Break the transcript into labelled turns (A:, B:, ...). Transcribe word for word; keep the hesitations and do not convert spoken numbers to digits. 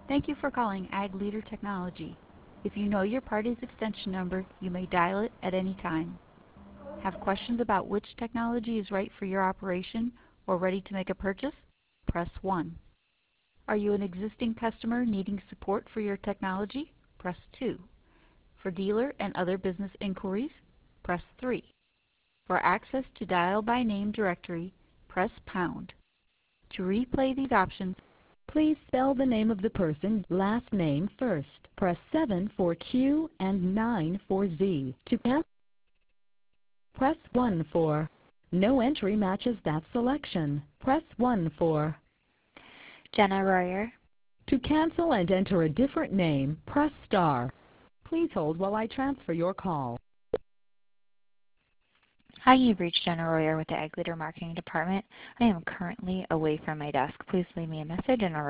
A: Thank you for calling Ag Leader Technology. If you know your party's extension number, you may dial it at any time. Have questions about which technology is right for your operation or ready to make a purchase? Press one. Are you an existing customer needing support for your technology? Press two. For dealer and other business inquiries, press three. For access to dial by name directory, press pound. To replay these options, please spell the name of the person, last name first. Press seven for Q and nine for Z. To cancel, press one for no entry matches that selection. Press one for
B: Jenna Royer.
A: to cancel and enter a different name, press star. Please hold while I transfer your call.
B: Hi, you've reached Jenna Royer with the Ag Leader Marketing Department. I am currently away from my desk. Please leave me a message and I'll